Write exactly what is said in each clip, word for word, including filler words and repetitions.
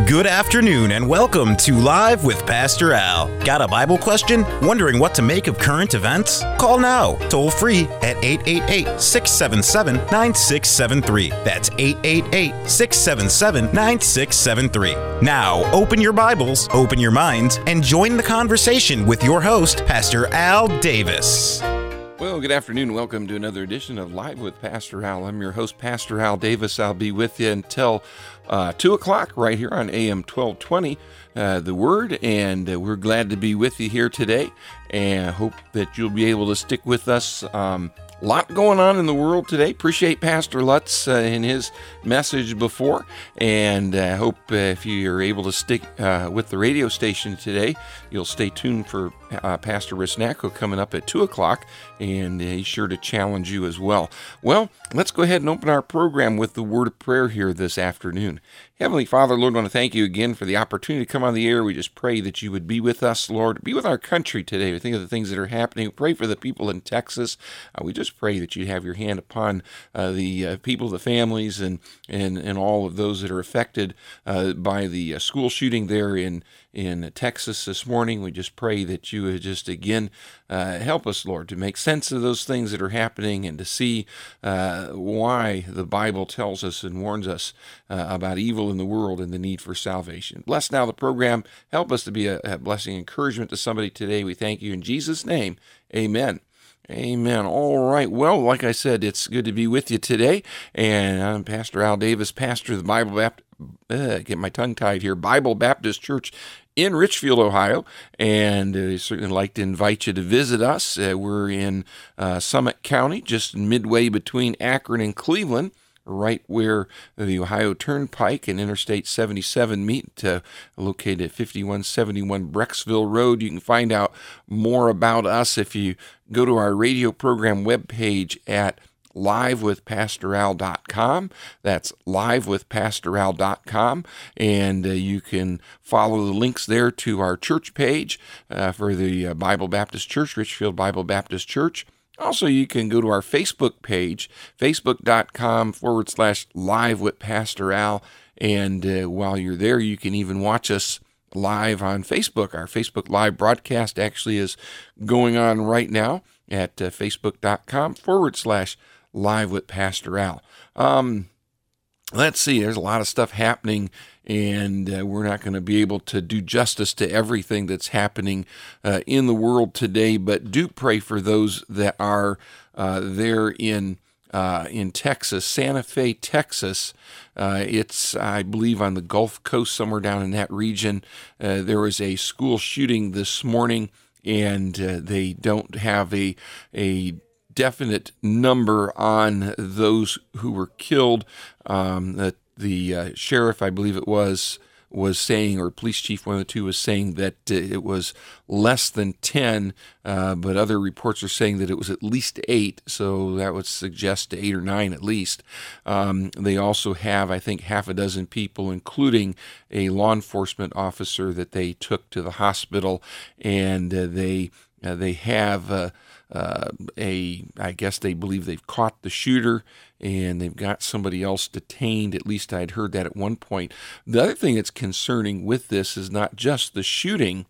Good afternoon and welcome to Live with Pastor Al. Got a Bible question? Wondering what to make of current events? Call now, toll free at eight eight eight, six seven seven, nine six seven three. That's eight eight eight, six seven seven, nine six seven three. Now, open your Bibles, open your minds, and join the conversation with your host, Pastor Al Davis. Well, good afternoon. Welcome to another edition of Live with Pastor Al. I'm your host, Pastor Al Davis. I'll be with you until uh, two o'clock right here on A M twelve twenty, uh, The Word, and uh, we're glad to be with you here today, and I hope that you'll be able to stick with us. Um, a lot going on in the world today. Appreciate Pastor Lutz uh, in his message before, and I uh, hope uh, if you're able to stick uh, with the radio station today, you'll stay tuned for uh, Pastor Risnacko coming up at two o'clock, and uh, he's sure to challenge you as well. Well, let's go ahead and open our program with the word of prayer here this afternoon. Heavenly Father, Lord, I want to thank you again for the opportunity to come on the air. We just pray that you would be with us, Lord, be with our country today. We think of the things that are happening. We pray for the people in Texas. Uh, we just pray that you have your hand upon uh, the uh, people, the families, and, and, and all of those that are affected uh, by the uh, school shooting there in in Texas this morning. We just pray that you would just again uh, help us, Lord, to make sense of those things that are happening and to see uh, why the Bible tells us and warns us uh, about evil in the world and the need for salvation. Bless now the program. Help us to be a, a blessing, encouragement to somebody today. We thank you in Jesus' name. Amen. Amen. All right. Well, like I said, it's good to be with you today. And I'm Pastor Al Davis, pastor of the Bible Baptist, uh, get my tongue tied here, Bible Baptist Church in Richfield, Ohio. And uh, certainly like to invite you to visit us. Uh, we're in uh, Summit County, just midway between Akron and Cleveland, right where the Ohio Turnpike and Interstate seventy-seven meet, uh, located at fifty-one seventy-one Brecksville Road. You can find out more about us if you go to our radio program webpage at live with pastor al dot com. That's live with pastor al dot com, and uh, you can follow the links there to our church page uh, for the uh, Bible Baptist Church, Richfield Bible Baptist Church. Also, you can go to our Facebook page, facebook.com forward slash live with Pastor Al. And uh, while you're there, you can even watch us live on Facebook. Our Facebook live broadcast actually is going on right now at uh, facebook.com forward slash live with Pastor Al. Um, let's see, there's a lot of stuff happening, and uh, we're not going to be able to do justice to everything that's happening uh, in the world today, but do pray for those that are uh, there in uh, in Texas, Santa Fe, Texas. Uh, it's, I believe, on the Gulf Coast, somewhere down in that region. Uh, there was a school shooting this morning, and uh, they don't have a a definite number on those who were killed. Um, the the uh, sheriff, I believe it was, was saying, or police chief, one of the two, was saying that uh, it was less than ten, uh, but other reports are saying that it was at least eight, so that would suggest eight or nine at least. Um, they also have, I think, half a dozen people, including a law enforcement officer that they took to the hospital, and uh, they uh, they have uh, uh, a, I guess they believe they've caught the shooter, and they've got somebody else detained. At least I'd heard that at one point. The other thing that's concerning with this is not just the shooting,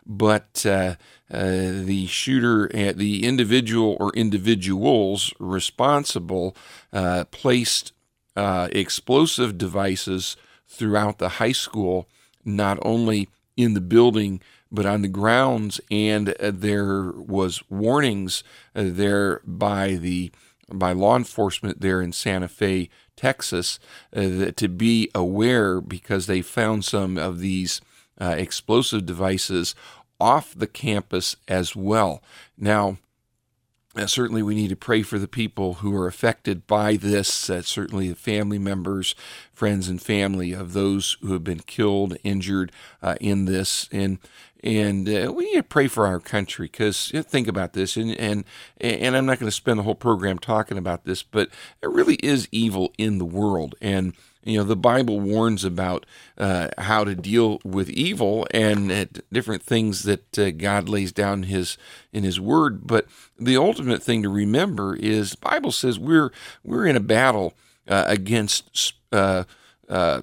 but uh, uh, the shooter, uh, the individual or individuals responsible uh, placed uh, explosive devices throughout the high school, not only in the building but on the grounds, and uh, there was warnings uh, there by the by law enforcement there in Santa Fe, Texas, uh, that to be aware, because they found some of these uh, explosive devices off the campus as well. Now, Uh, certainly we need to pray for the people who are affected by this, uh, certainly the family members, friends and family of those who have been killed, injured uh, in this. And and uh, we need to pray for our country, because you know, think about this, and, and, and I'm not going to spend the whole program talking about this, but there really is evil in the world. And you know, the Bible warns about uh, how to deal with evil and uh, different things that uh, God lays down his in His Word. But the ultimate thing to remember is the Bible says we're we're in a battle uh, against uh, uh,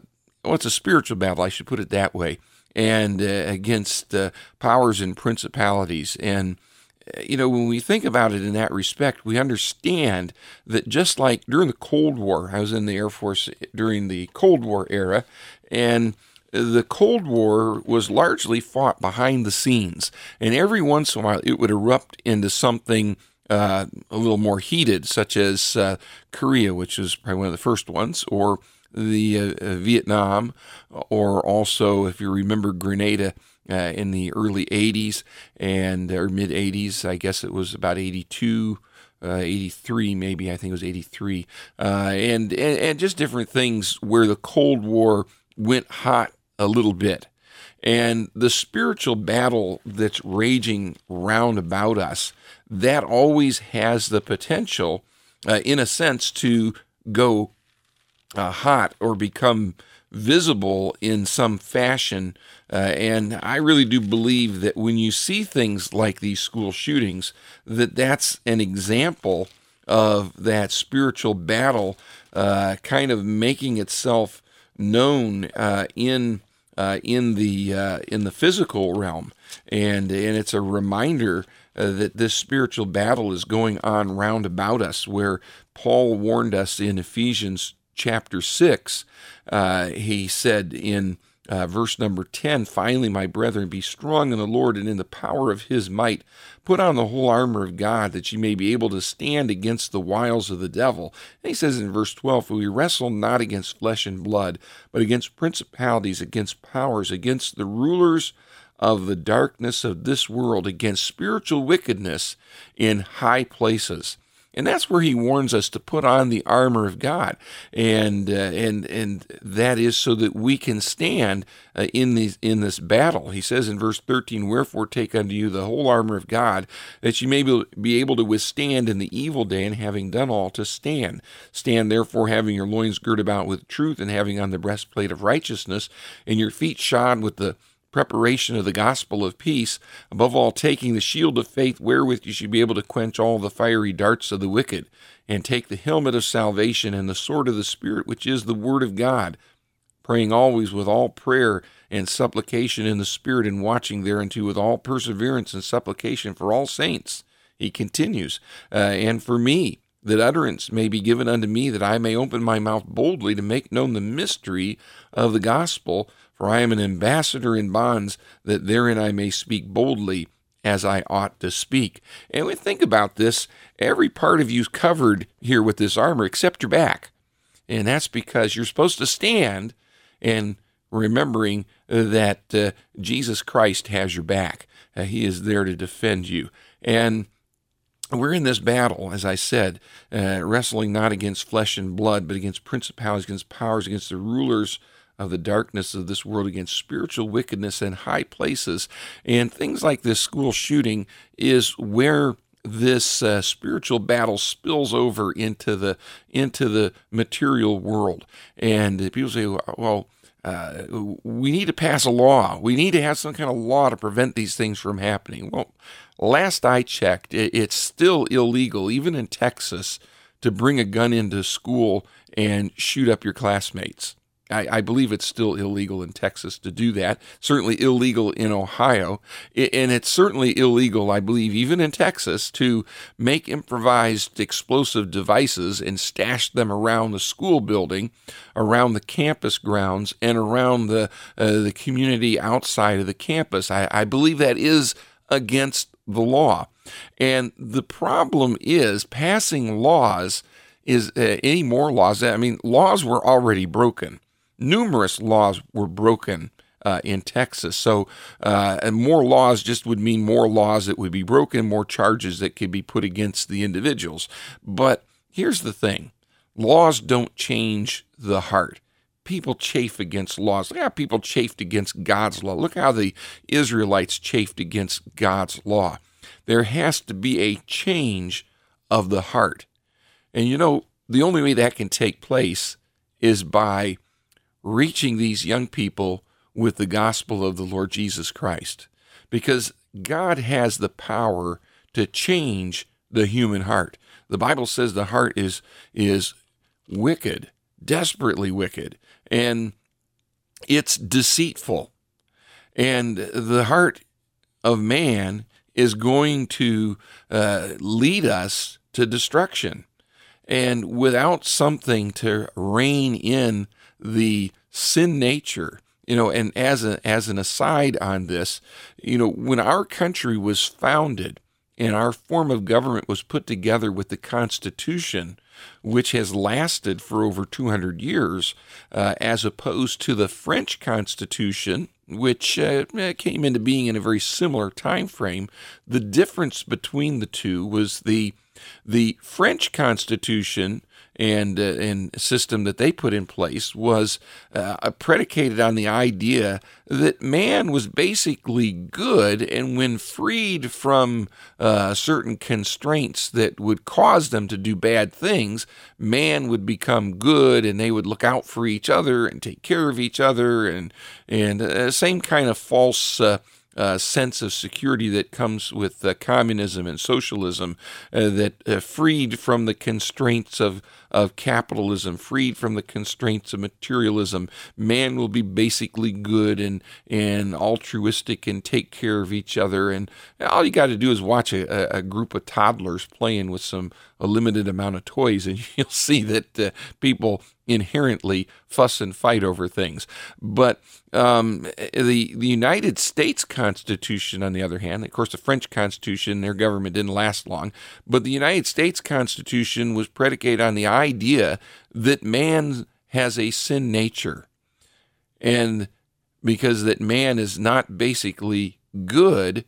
well, it's a spiritual battle, I should put it that way, and uh, against uh, powers and principalities. And, uh, you know, when we think about it in that respect, we understand that just like during the Cold War, I was in the Air Force during the Cold War era, and the Cold War was largely fought behind the scenes, and every once in a while it would erupt into something uh, a little more heated, such as uh, Korea, which was probably one of the first ones, or the uh, uh, Vietnam, or also, if you remember, Grenada uh, in the early eighties and or mid eighties. I guess it was about eighty-two. Uh, eighty-three, maybe, I think it was eighty-three, uh, and, and and just different things where the Cold War went hot a little bit. And the spiritual battle that's raging round about us, that always has the potential, uh, in a sense, to go uh, hot or become visible in some fashion. Uh, and I really do believe that when you see things like these school shootings, that that's an example of that spiritual battle uh, kind of making itself known uh, in uh, in the uh, in the physical realm, and and it's a reminder uh, that this spiritual battle is going on round about us. Where Paul warned us in Ephesians chapter six, uh, he said in uh, verse number ten, "Finally, my brethren, be strong in the Lord and in the power of His might. Put on the whole armor of God, that ye may be able to stand against the wiles of the devil." And he says in verse twelve, "For we wrestle not against flesh and blood, but against principalities, against powers, against the rulers of the darkness of this world, against spiritual wickedness in high places." And that's where he warns us to put on the armor of God, and uh, and and that is so that we can stand uh, in these in this battle. He says in verse thirteen, "Wherefore take unto you the whole armor of God, that ye may be able to withstand in the evil day, and having done all, to stand. Stand therefore, having your loins girt about with truth, and having on the breastplate of righteousness, and your feet shod with the preparation of the gospel of peace, above all taking the shield of faith, wherewith you should be able to quench all the fiery darts of the wicked, and take the helmet of salvation and the sword of the Spirit, which is the word of God, praying always with all prayer and supplication in the Spirit, and watching thereunto with all perseverance and supplication for all saints." He continues, uh, "and for me, that utterance may be given unto me, that I may open my mouth boldly to make known the mystery of the gospel, for I am an ambassador in bonds, that therein I may speak boldly as I ought to speak." And we think about this, every part of you is covered here with this armor except your back. And that's because you're supposed to stand and remembering that uh, Jesus Christ has your back. Uh, he is there to defend you. And we're in this battle, as I said, uh, wrestling not against flesh and blood, but against principalities, against powers, against the rulers of the darkness of this world, against spiritual wickedness in high places. And things like this school shooting is where this uh, spiritual battle spills over into the into the material world. And people say, well, uh, we need to pass a law. We need to have some kind of law to prevent these things from happening. Well, last I checked, it's still illegal, even in Texas, to bring a gun into school and shoot up your classmates. I, I believe it's still illegal in Texas to do that, certainly illegal in Ohio, and it's certainly illegal, I believe, even in Texas, to make improvised explosive devices and stash them around the school building, around the campus grounds, and around the uh, the community outside of the campus. I, I believe that is against the law. And the problem is passing laws is uh, any more laws. I mean, laws were already broken. Numerous laws were broken uh, in Texas. So uh, and more laws just would mean more laws that would be broken, more charges that could be put against the individuals. But here's the thing. Laws don't change the heart. People chafe against laws. Look how people chafed against God's law. Look how the Israelites chafed against God's law. There has to be a change of the heart. And you know, the only way that can take place is by reaching these young people with the gospel of the Lord Jesus Christ. Because God has the power to change the human heart. The Bible says the heart is, is wicked, desperately wicked. And it's deceitful. And the heart of man is going to uh, lead us to destruction. And without something to rein in the sin nature, you know, and as a as an aside on this, you know, when our country was founded and our form of government was put together with the Constitution, which has lasted for over two hundred years, uh, as opposed to the French Constitution, which uh, came into being in a very similar time frame. The difference between the two was the the French Constitution and uh, and system that they put in place was uh, predicated on the idea that man was basically good, and when freed from uh, certain constraints that would cause them to do bad things, man would become good, and they would look out for each other and take care of each other, and and uh, same kind of false Uh, Uh, sense of security that comes with uh, communism and socialism, uh, that uh, freed from the constraints of, of capitalism, freed from the constraints of materialism, man will be basically good and, and altruistic and take care of each other. And all you got to do is watch a, a group of toddlers playing with some a limited amount of toys, and you'll see that uh, people inherently fuss and fight over things. But um, the the United States Constitution, on the other hand, of course, the French Constitution, their government didn't last long, but the United States Constitution was predicated on the idea that man has a sin nature, and because that man is not basically good,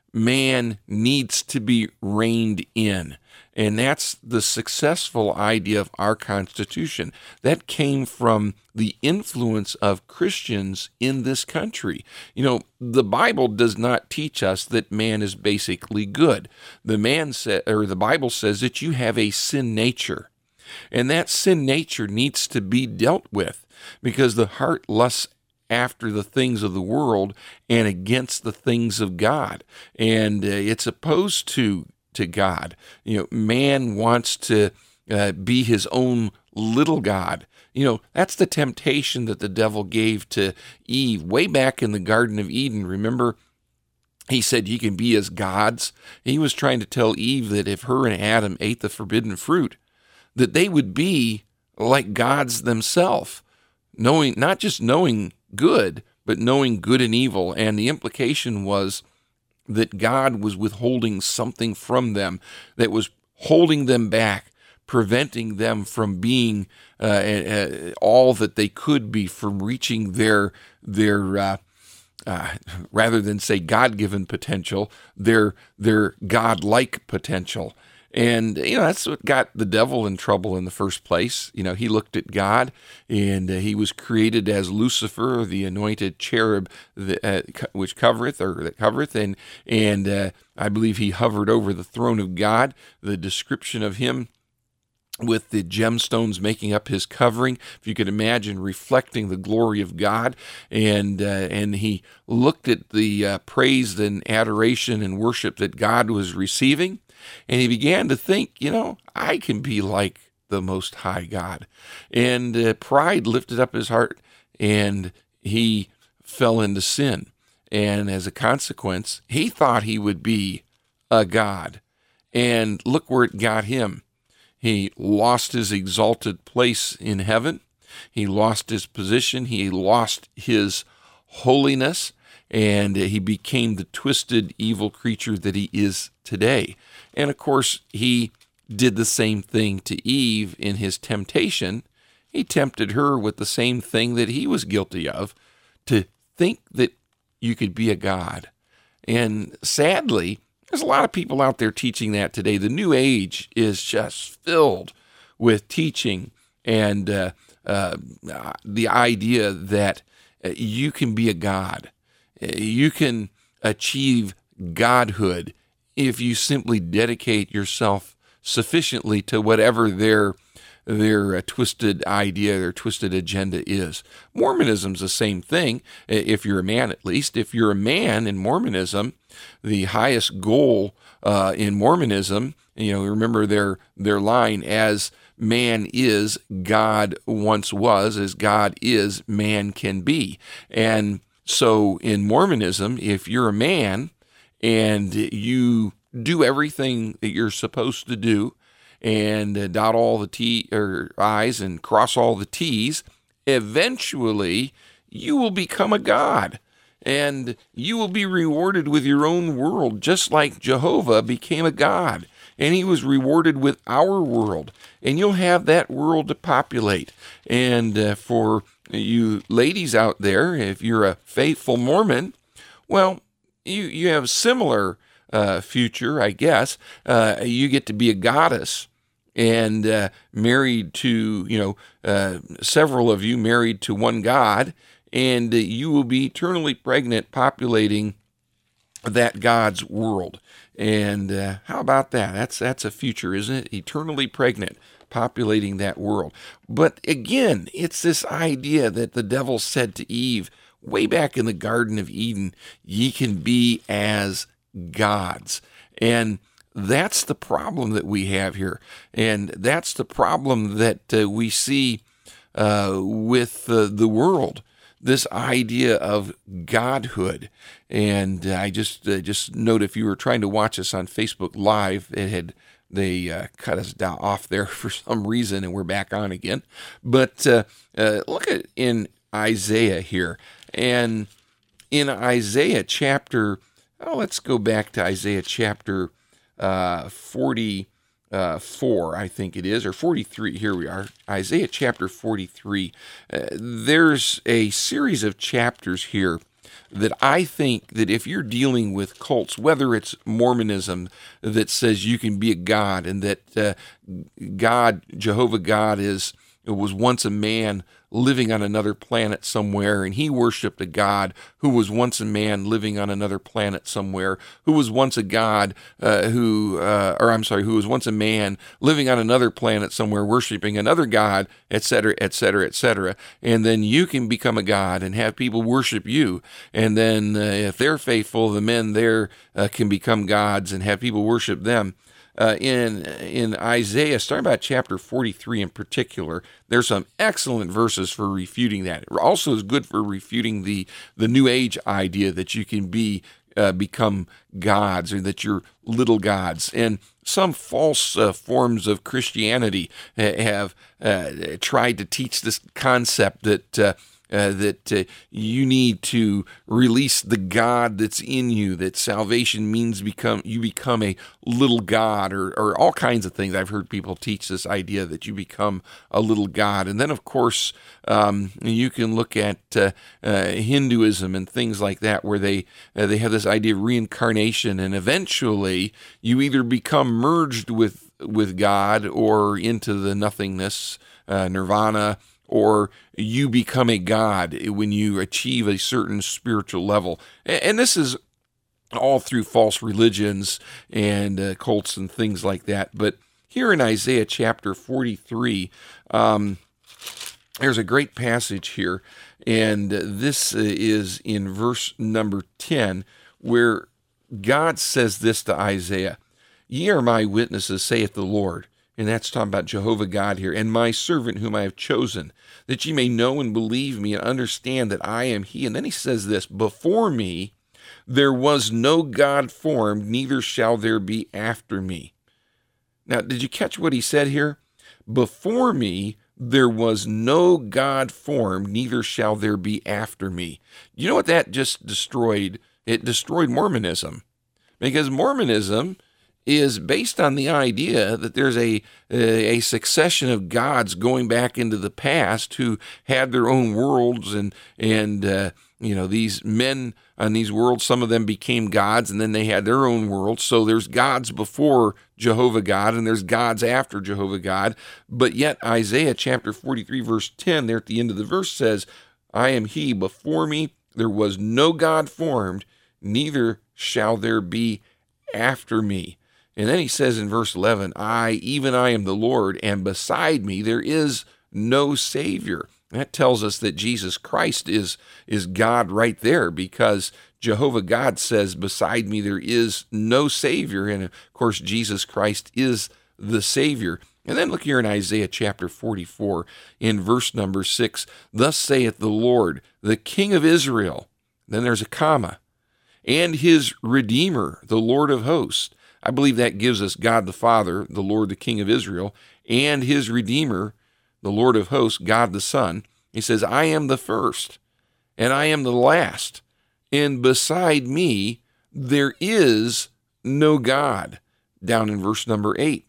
man needs to be reined in. And that's the successful idea of our Constitution. That came from the influence of Christians in this country. You know, the Bible does not teach us that man is basically good. The man sa- or the Bible says that you have a sin nature. And that sin nature needs to be dealt with, because the heart lusts after the things of the world and against the things of God. And uh, it's opposed to to God. You know, man wants to uh, be his own little God. You know, that's the temptation that the devil gave to Eve way back in the Garden of Eden. Remember, he said, you can be as gods. He was trying to tell Eve that if her and Adam ate the forbidden fruit, that they would be like gods themselves, knowing, not just knowing good, but knowing good and evil. And the implication was that God was withholding something from them, that was holding them back, preventing them from being uh, uh, all that they could be, from reaching their their uh, uh, rather than say God-given potential, their their God-like potential. And, you know, that's what got the devil in trouble in the first place. You know, he looked at God, and uh, he was created as Lucifer, the anointed cherub, that, uh, which covereth, or that covereth, and, and uh, I believe he hovered over the throne of God. The description of him with the gemstones making up his covering, if you could imagine, reflecting the glory of God. And uh, and he looked at the uh, praise and adoration and worship that God was receiving, and he began to think, you know, I can be like the Most High God. And uh, pride lifted up his heart, and he fell into sin. And as a consequence, he thought he would be a God. And look where it got him. He lost his exalted place in heaven. He lost his position. He lost his holiness. And he became the twisted, evil creature that he is today. And of course, he did the same thing to Eve in his temptation. He tempted her with the same thing that he was guilty of, to think that you could be a god. And sadly, there's a lot of people out there teaching that today. The New Age is just filled with teaching and uh, uh, the idea that you can be a god. You can achieve godhood if you simply dedicate yourself sufficiently to whatever their their uh, twisted idea, their twisted agenda is. Mormonism's the same thing, if you're a man at least. If you're a man in Mormonism, the highest goal uh, in Mormonism, you know, remember their their line, as man is, God once was. As God is, man can be. And so in Mormonism, if you're a man and you do everything that you're supposed to do and uh, dot all the T or I's and cross all the T's, eventually you will become a god. And you will be rewarded with your own world, just like Jehovah became a god. And he was rewarded with our world. And you'll have that world to populate. And uh, for you ladies out there, if you're a faithful Mormon, well, you, you have a similar uh, future, I guess. Uh, you get to be a goddess. And uh, married to, you know, uh, several of you married to one god. And uh, you will be eternally pregnant populating that God's world. And uh, how about that? That's that's a future, isn't it? Eternally pregnant, populating that world. But again, it's this idea that the devil said to Eve way back in the Garden of Eden, ye can be as gods. And that's the problem that we have here. And that's the problem that uh, we see uh, with uh, the world. This idea of godhood. And uh, I just uh, just note, if you were trying to watch us on Facebook Live, it had they uh, cut us down off there for some reason, and we're back on again. But uh, uh, look at in Isaiah here, and in Isaiah chapter, oh, let's go back to Isaiah chapter uh, forty. Uh, four, I think it is, or forty-three. Here we are, Isaiah chapter forty-three. Uh, there's a series of chapters here that I think that if you're dealing with cults, whether it's Mormonism that says you can be a god and that uh, God, Jehovah God, is was once a man living on another planet somewhere, and he worshiped a God who was once a man living on another planet somewhere, who was once a God uh, who, uh, or I'm sorry, who was once a man living on another planet somewhere, worshiping another God, et cetera, et cetera, et cetera. And then you can become a God and have people worship you. And then uh, if they're faithful, the men there uh, can become gods and have people worship them. Uh, in in Isaiah, starting about chapter forty-three in particular, there's some excellent verses for refuting that. It also is good for refuting the the New Age idea that you can be uh, become gods, or that you're little gods. And some false uh, forms of Christianity have uh, tried to teach this concept that uh, Uh, that uh, you need to release the God that's in you, that salvation means become you become a little God, or, or all kinds of things. I've heard people teach this idea that you become a little God. And then, of course, um, you can look at uh, uh, Hinduism and things like that, where they uh, they have this idea of reincarnation, and eventually you either become merged with, with God or into the nothingness, uh, nirvana, or you become a god when you achieve a certain spiritual level. And this is all through false religions and uh, cults and things like that. But here in Isaiah chapter forty-three, um, there's a great passage here, and this is in verse number ten, where God says this to Isaiah, "Ye are my witnesses, saith the Lord." And that's talking about Jehovah God here. "And my servant whom I have chosen, that ye may know and believe me and understand that I am he." And then he says this, "Before me there was no God formed, neither shall there be after me." Now, did you catch what he said here? Before me there was no God formed, neither shall there be after me. You know what that just destroyed? It destroyed Mormonism. Because Mormonism is based on the idea that there's a, a a succession of gods going back into the past who had their own worlds, and and uh, you know, these men on these worlds, some of them became gods, and then they had their own worlds. So there's gods before Jehovah God, and there's gods after Jehovah God. But yet Isaiah chapter forty-three verse ten, there at the end of the verse says, "I am he, before me there was no God formed, neither shall there be after me." And then he says in verse eleven, "I, even I am the Lord, and beside me there is no Savior." That tells us that Jesus Christ is, is God right there, because Jehovah God says, "Beside me there is no Savior." And of course, Jesus Christ is the Savior. And then look here in Isaiah chapter forty-four, in verse number six, thus saith the Lord, the King of Israel, then there's a comma, and his Redeemer, the Lord of hosts. I believe that gives us God the Father, the Lord, the King of Israel, and his Redeemer, the Lord of hosts, God the Son. He says, I am the first, and I am the last, and beside me there is no God. Down in verse number eight,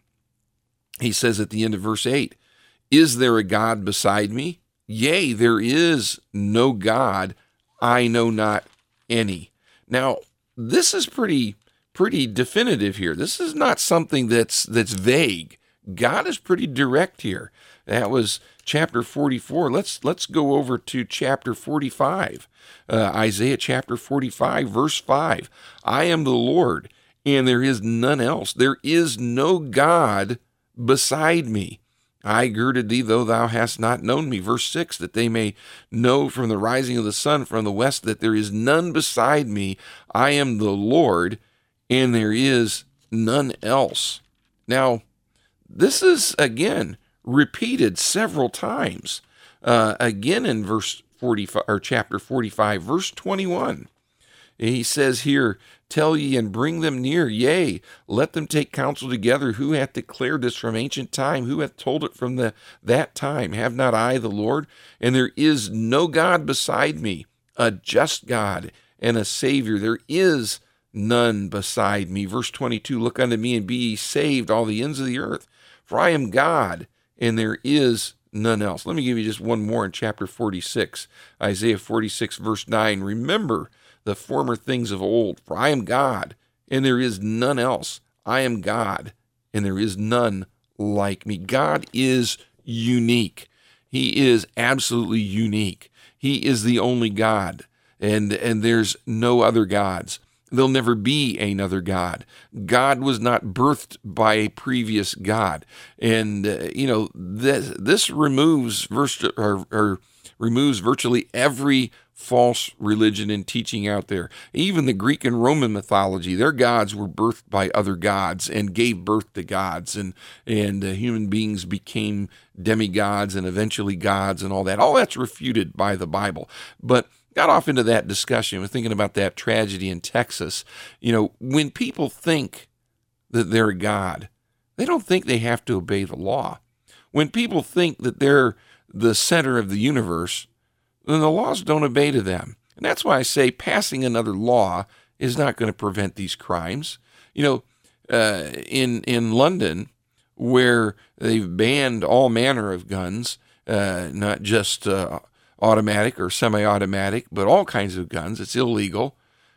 he says at the end of verse eight, is there a God beside me? Yea, there is no God, I know not any. Now, this is pretty pretty definitive here. This is not something that's that's vague. God is pretty direct here. That was chapter forty-four. Let's let's go over to chapter forty-five. Uh, Isaiah chapter forty-five, verse five. I am the Lord, and there is none else. There is no God beside me. I girded thee, though thou hast not known me. Verse six, that they may know from the rising of the sun from the west that there is none beside me. I am the Lord, and there is none else. Now, this is, again, repeated several times. Uh, again in verse forty-five, or chapter forty-five, verse twenty-one. He says here, tell ye and bring them near, yea, let them take counsel together. Who hath declared this from ancient time? Who hath told it from the that time? Have not I the Lord? And there is no God beside me, a just God and a Savior. There is none beside me. Verse twenty-two, look unto me and be ye saved, all the ends of the earth. For I am God, and there is none else. Let me give you just one more in chapter forty-six. Isaiah forty-six, verse nine. Remember the former things of old, for I am God, and there is none else. I am God, and there is none like me. God is unique. He is absolutely unique. He is the only God, and, and there's no other gods. There'll never be another God. God was not birthed by a previous God. And, uh, you know, this, this removes, vers- or, or removes virtually every false religion and teaching out there. Even the Greek and Roman mythology, their gods were birthed by other gods and gave birth to gods, and and uh, human beings became demigods and eventually gods and all that. All that's refuted by the Bible. But got off into that discussion. We're thinking about that tragedy in Texas. You know, when people think that they're a god, they don't think they have to obey the law. When people think that they're the center of the universe, then the laws don't obey to them. And that's why I say passing another law is not going to prevent these crimes. You know, uh, in in London, where they've banned all manner of guns, uh, not just uh, automatic or semi-automatic, but all kinds of guns, it's illegal.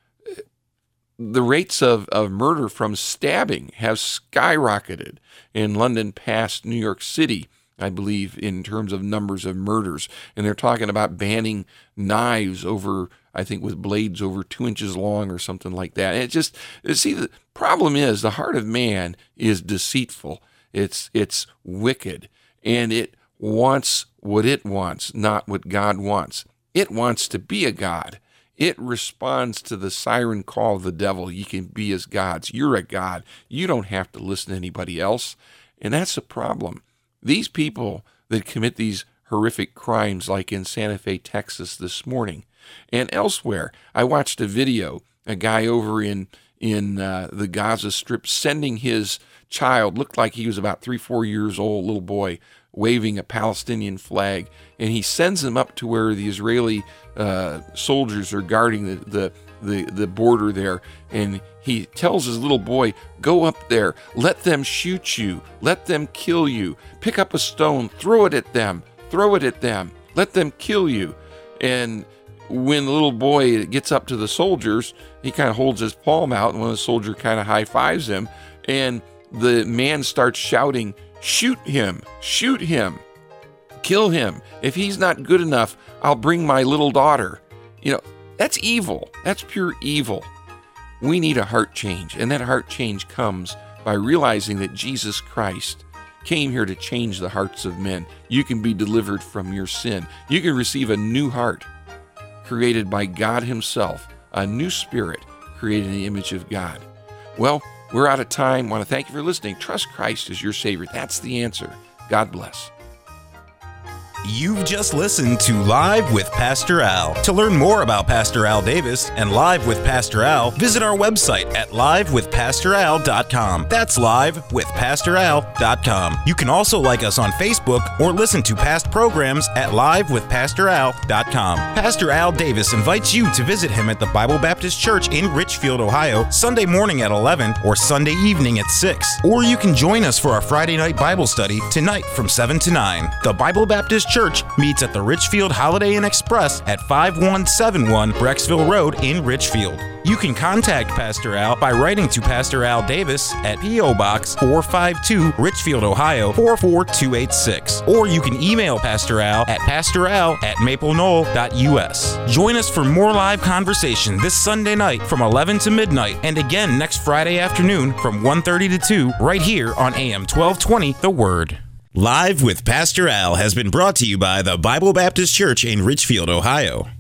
The rates of, of murder from stabbing have skyrocketed in London past New York City, I believe, in terms of numbers of murders. And they're talking about banning knives over, I think, with blades over two inches long or something like that. And it just, see, the problem is the heart of man is deceitful. It's, it's wicked. And it wants what it wants, not what God wants. It wants to be a God. It responds to the siren call of the devil. You can be as gods. You're a god. You don't have to listen to anybody else. And that's the problem. These people that commit these horrific crimes, like in Santa Fe, Texas this morning, and elsewhere. I watched a video, a guy over in in uh, the Gaza Strip sending his child, looked like he was about three, four years old, little boy, waving a Palestinian flag, and he sends him up to where the Israeli uh, soldiers are guarding the, the the the border there, and he tells his little boy, go up there, let them shoot you, let them kill you, pick up a stone, throw it at them, throw it at them, let them kill you. And when the little boy gets up to the soldiers, he kind of holds his palm out, and one of the soldiers kind of high-fives him, and the man starts shouting, shoot him, shoot him, kill him. If he's not good enough, I'll bring my little daughter. You know, that's evil. That's pure evil. We need a heart change, and that heart change comes by realizing that Jesus Christ came here to change the hearts of men. You can be delivered from your sin. You can receive a new heart created by God himself, a new spirit created in the image of God. Well, We're out of time. Want to thank you for listening. Trust Christ as your Savior. That's the answer. God bless. You've just listened to Live with Pastor Al. To learn more about Pastor Al Davis and Live with Pastor Al, visit our website at live with pastor al dot com. That's live with pastor al dot com. You can also like us on Facebook or listen to past programs at live with pastor al dot com. Pastor Al Davis invites you to visit him at the Bible Baptist Church in Richfield, Ohio, Sunday morning at eleven or Sunday evening at six. Or you can join us for our Friday night Bible study tonight from seven to nine. The Bible Baptist Church meets at the Richfield Holiday Inn Express at five one seven one Brecksville Road in Richfield. You can contact Pastor Al by writing to Pastor Al Davis at P O Box four five two, Richfield, Ohio four four two eight six. Or you can email Pastor Al at pastoral at maple knoll dot u s. Join us for more live conversation this Sunday night from eleven to midnight and again next Friday afternoon from one thirty to two right here on A M twelve twenty The Word. Live with Pastor Al has been brought to you by the Bible Baptist Church in Richfield, Ohio.